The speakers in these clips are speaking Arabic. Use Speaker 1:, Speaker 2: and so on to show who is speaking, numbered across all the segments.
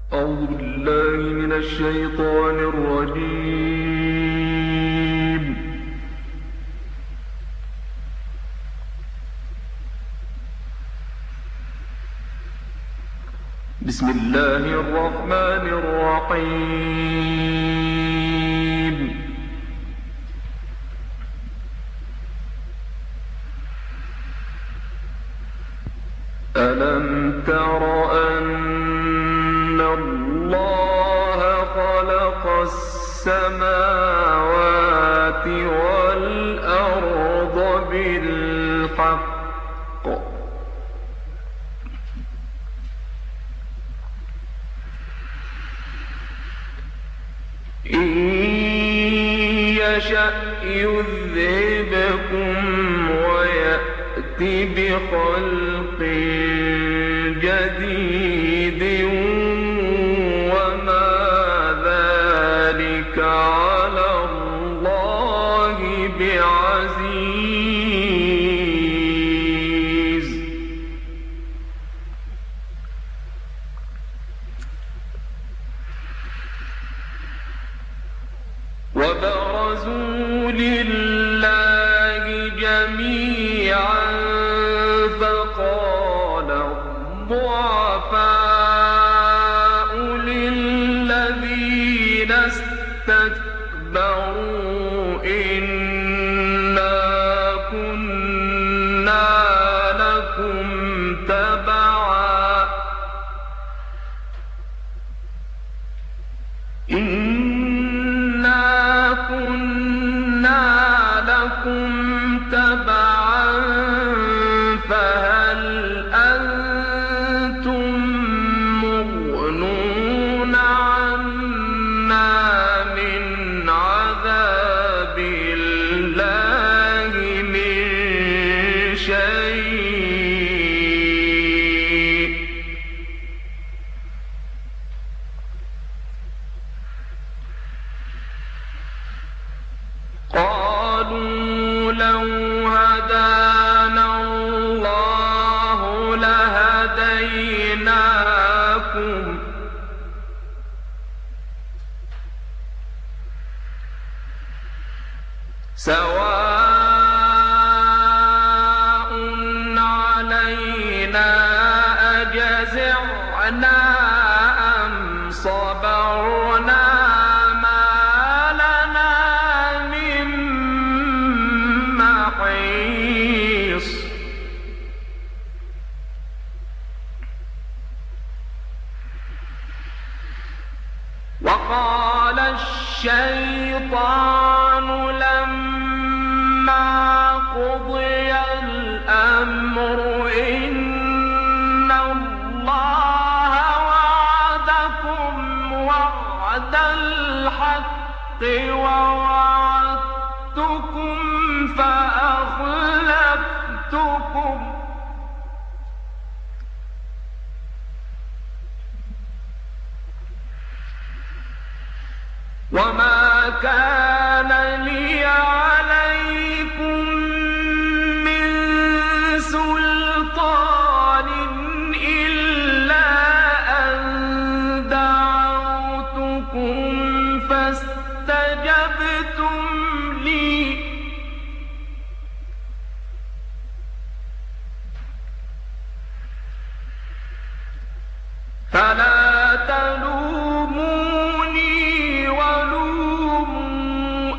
Speaker 1: أعوذ بالله من الشيطان الرجيم. بسم الله الرحمن الرحيم. ألم تر أن الله خلق السماوات والأرض بالحق إن يشأ يذهبكم ويأت بخلق جديد وما ذلك على الله بعزيز. وبرزوا لله جميعا فقال الضعفاء للذين استكبروا إنا كنا لكم تبعا فهل أنتم مغنون عنا من عذاب الله من شيء قالوا لو هدانا الله لهديناكم سواء علينا أجزعنا أم صبرنا ما لنا من محيص. وقال الشيطان لما قضي الأمر إن الله وعدكم وعد الحق ووعدتكم فأخلفتكم وما كان لي عليكم من سلطان إلا أن دعوتكم فاستجبتم لي فلا تلوموني ولوموا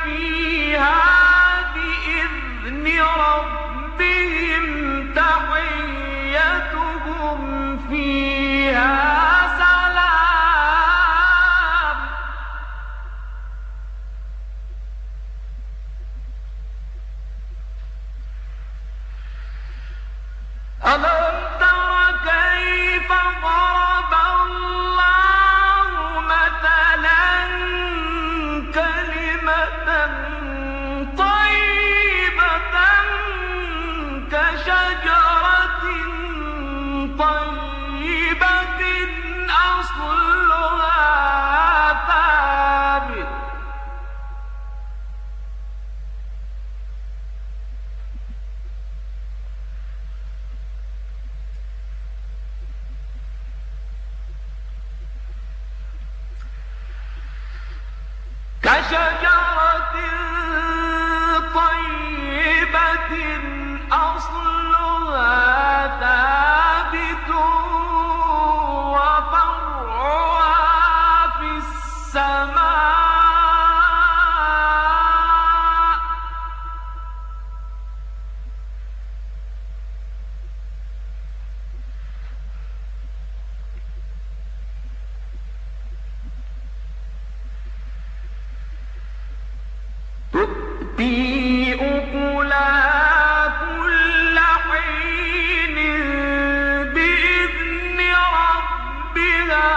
Speaker 1: فيها بإذن ربهم تحيتهم فيها سلام. ألم تر كيف ضرب الله مثلا كلمة طيبة كشجرة طيبة أصلها ثابت كشجرة طيبة أصلها ثابت وفرعها في السماء تؤتي أكلها كل حين بإذن ربها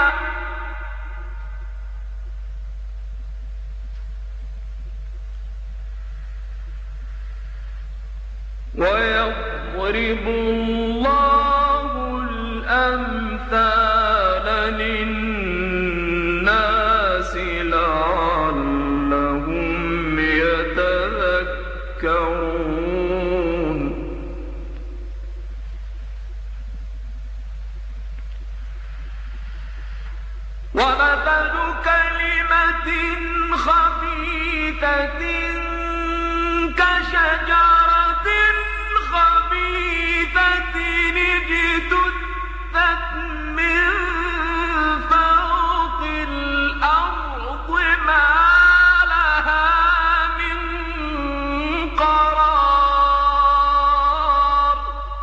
Speaker 1: ويضرب الله الأمثال للناس لعلهم يتذكرون. ومثل كلمة خبيثة كشجرة خبيثة اجتثت من فوق الأرض ما لها من قرار.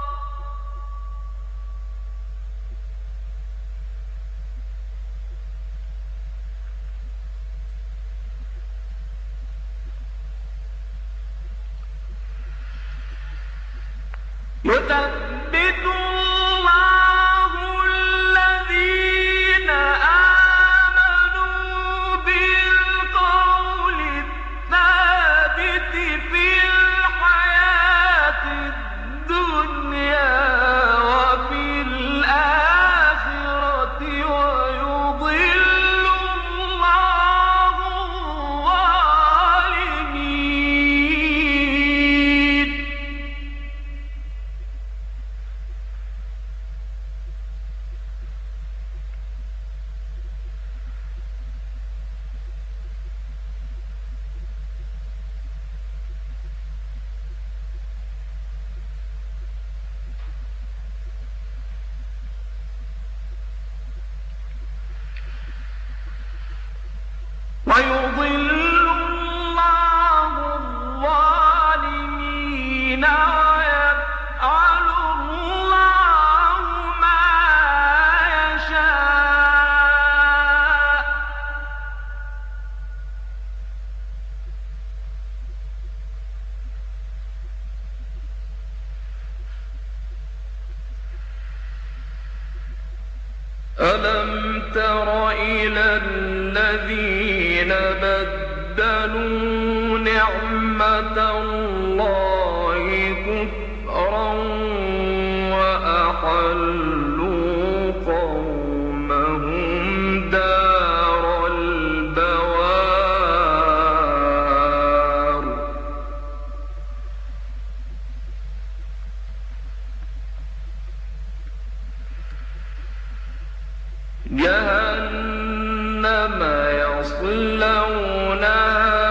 Speaker 1: يثبت الله الذين آمنوا بالقول الثابت في الحياة الدنيا وفي الآخرة ويضل الله الظالمين. ويضل الله الظالمين ويفعل الله ما يشاء. ألم تر إلى الذين بدلوا نعمة الله كفرا وأحلوا قومهم دار البوار. جهنم يصلونها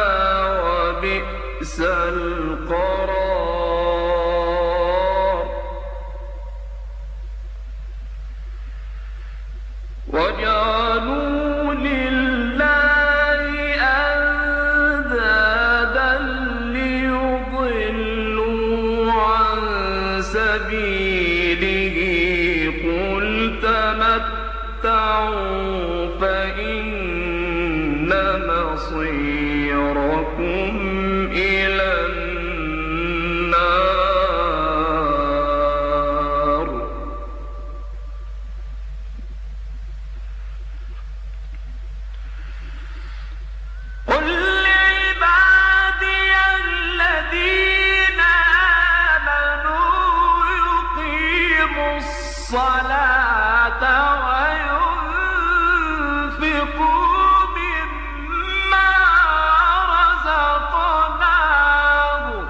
Speaker 1: وبئس القرار. وجعلوا لله أندادا مصيركم إلى النار. قل لعبادي الذين آمنوا يقيموا الصلاة وينفقوا مما رزقناهم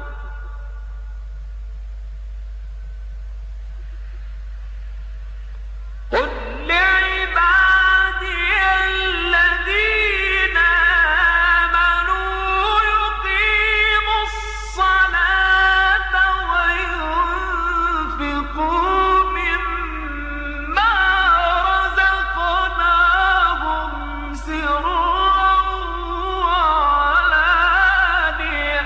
Speaker 1: قل لعبادي الذين آمنوا يقيموا الصلاة وينفقوا مما رزقناهم سرا وعلانية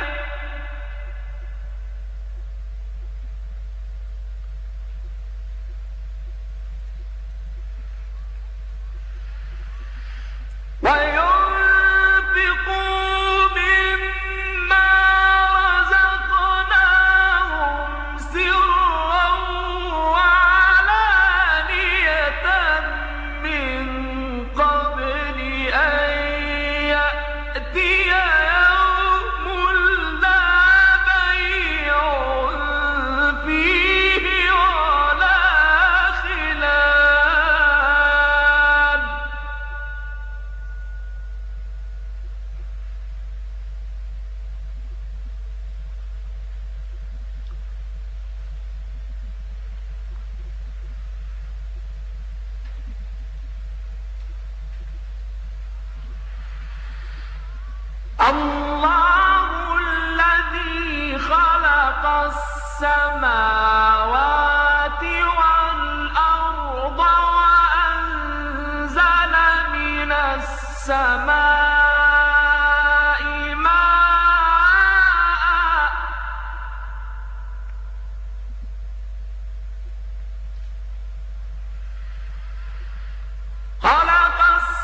Speaker 1: من قبل أن يأتي يوم لا بيع فيه ولا خلال. الله الذي خلق السماوات والأرض وأنزل من السماء ماء خلق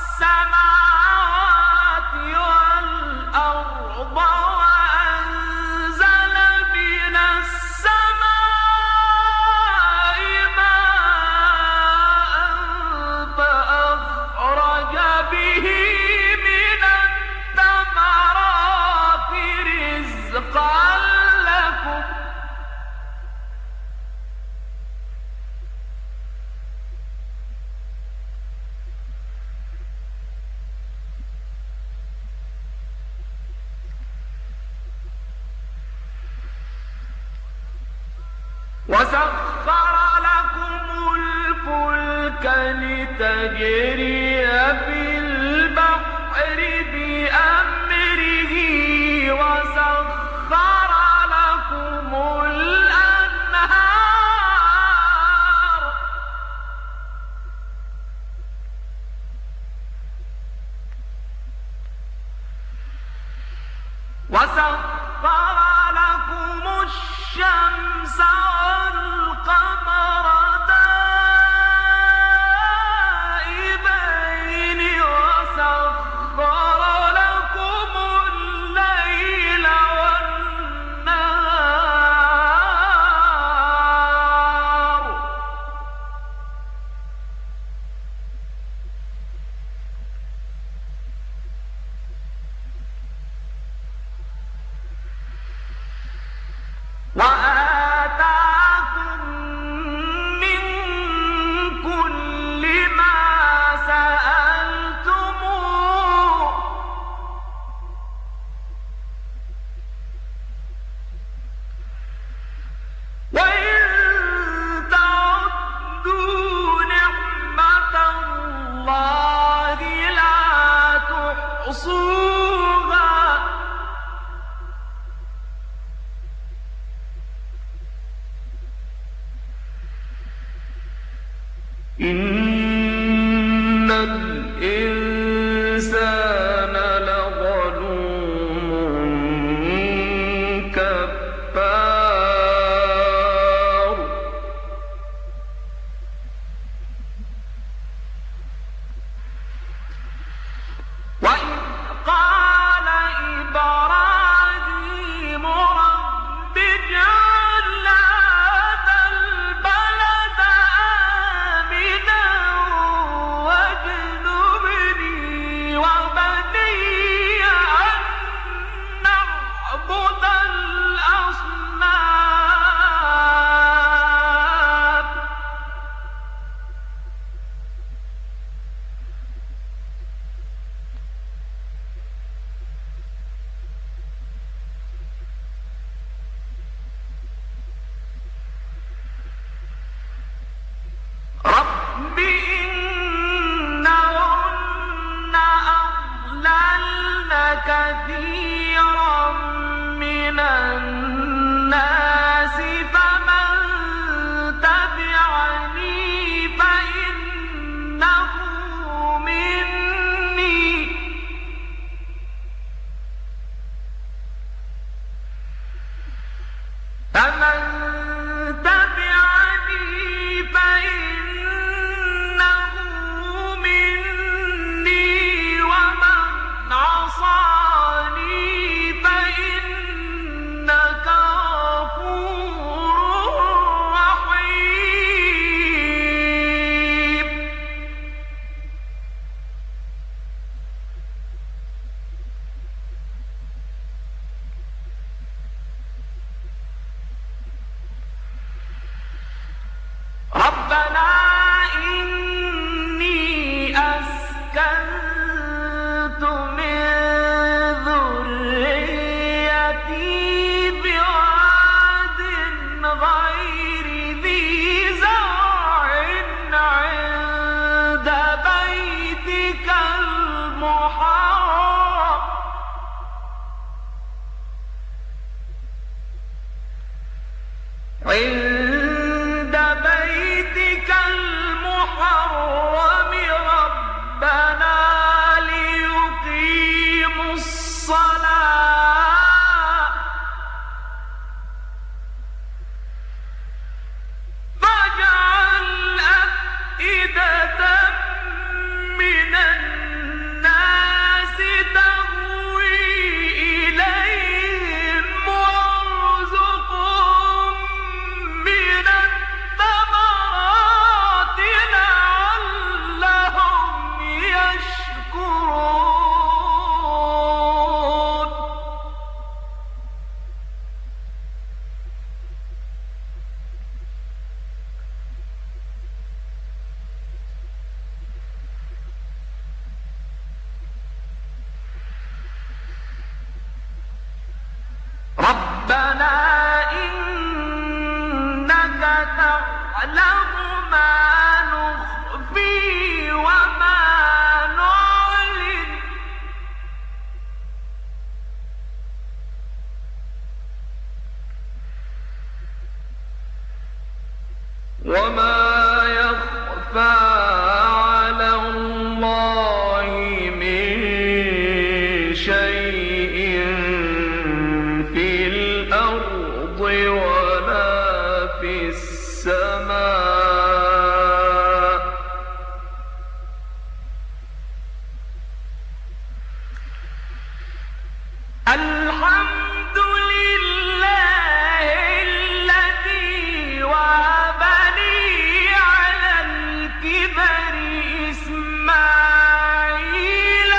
Speaker 1: السماوات والأرض وأنزل من السماء ماء فأخرج به من الثمرات رزقا لكم وسخر لكم الفلك لتجري في البحر بأمره وسخر لكم الأنهار وسخر لكم الشمس والقمر دائبين وسخر لكم الليل والنهار وآتاكم من كل ما سألتموه وإن تعدوا نعمة الله لا تحصوها إن الإنسان لظلوم كفار. وإذ قال كثيرا من الناس فمن تبعني فإنه مني ومن عصاني فإنك غفور رحيم. ربنا إني أسكنت من ذريتي بواد غير ذي زرع عند بيتك المحرم ربنا ليقيموا الصلاة فاجعل أفئدة من الناس تهوي إليهم وارزقهم من الثمرات لعلهم يشكرون. ربنا إنك تعلم ما نخفي وما نعلن وما يخفى على الله من شيء في الأرض ولا في السماء. الحمد لله الذي وهب لي على الكبر إسماعيل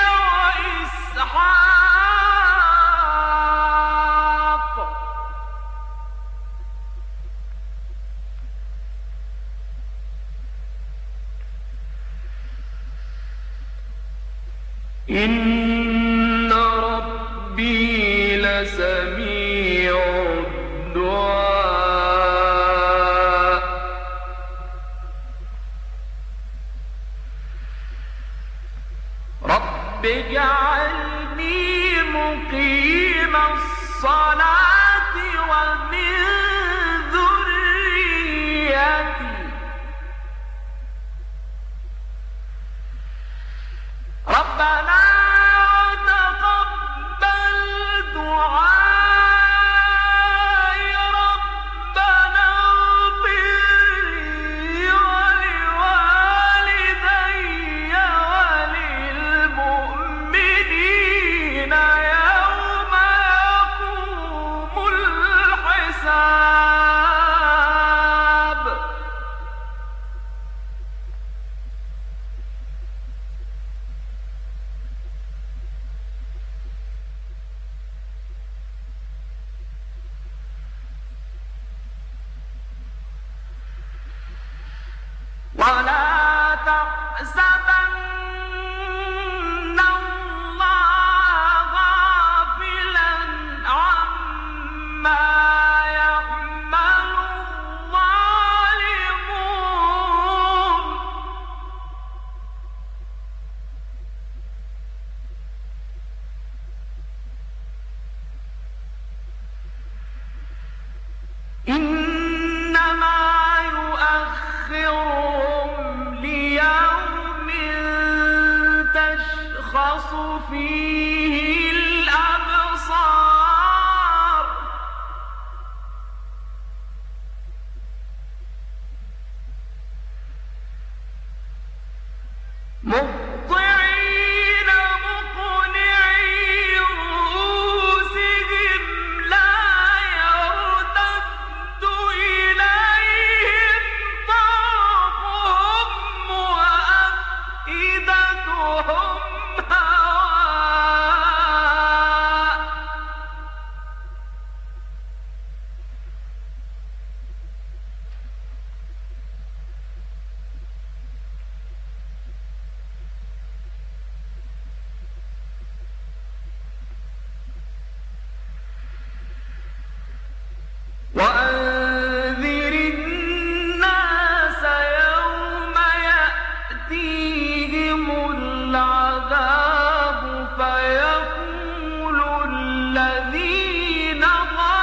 Speaker 1: وإسحاق إن ربي لسميع الدعاء. رب اجعلني مقيم الصلاة ومن ذريتي ربنا تقبل دعائي ربنا اغفر لي ولوالدي وللمؤمنين يوم يقوم الحساب. ولا تحسبن الله غافلا عما يعمل الظالمون فيه الأبصار مهطعين مقنعي رؤوسهم لا يرتد إليهم طرفهم وأفئدتهم هواء وأنذر الناس يوم يأتيهم العذاب فيقول الذين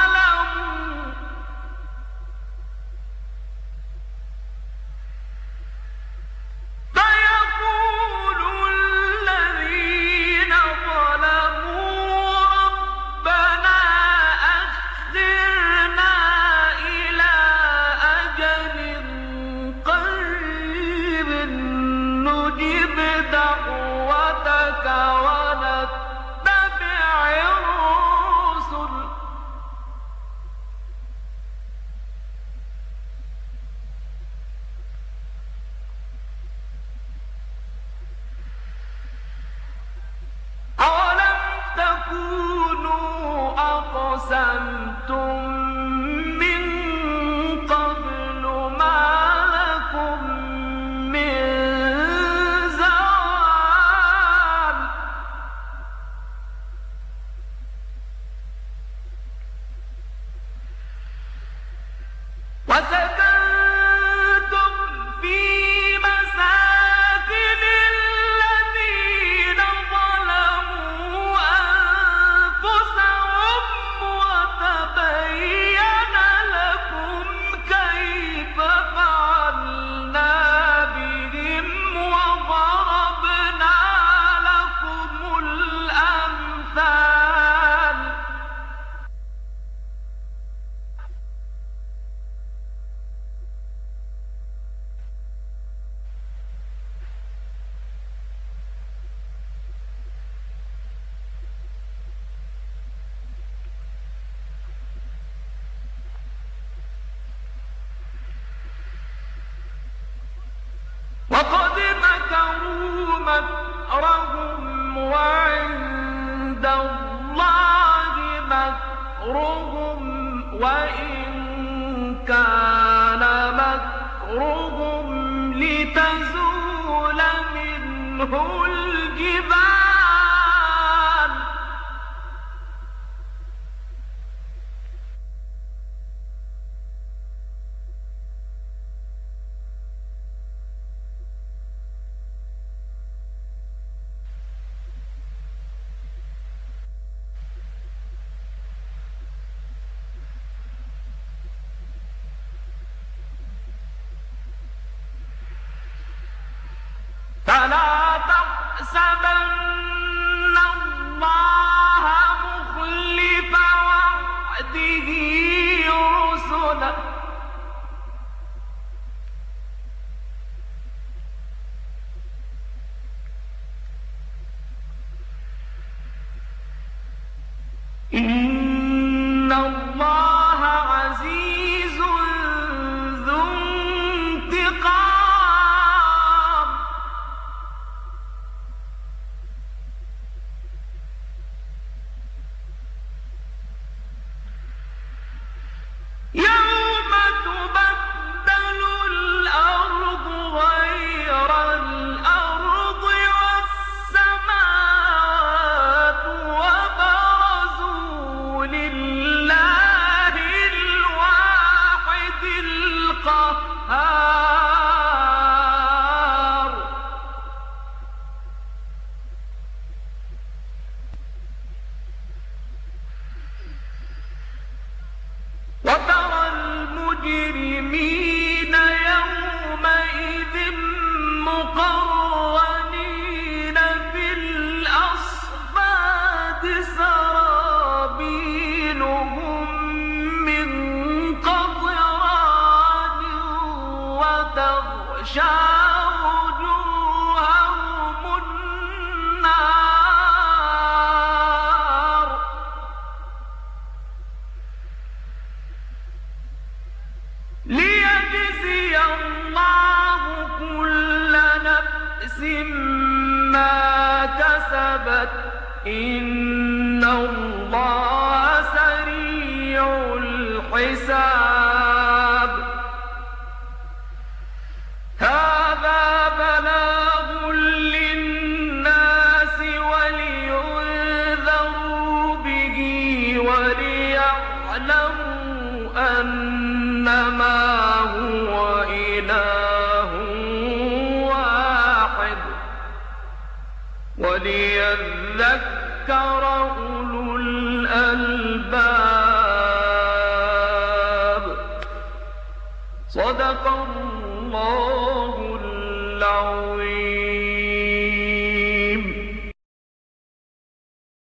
Speaker 1: ظلموا ربنا أخرنا إلى أجل قريب نجب دعوتك ونتبع الرسل أولم تكونوا أقسمتم من قبل ما لكم من زوال وسكنتم في مساكن الذين ظلموا أنفسهم وتبين لكم كيف فعلنا بهم وضربنا لكم الأمثال وقد مكروا مكرهم وعند الله مكرهم وإن كان مكرهم لتزول منه الجبال فلا تحسبن الله مخلف وعده رسله إن الله عزيز ذو انتقام يوم تبدل الأرض غير الأرض والسماوات وبرزوا لله الواحد القهار وترى المجرمين يومئذ مقرنين في الأصفاد إن الله سريع الحساب. هذا بلاغ للناس ولينذروا به وليعلموا أنما هو إله واحد وليذكر أولو الألباب. صدق الله العظيم.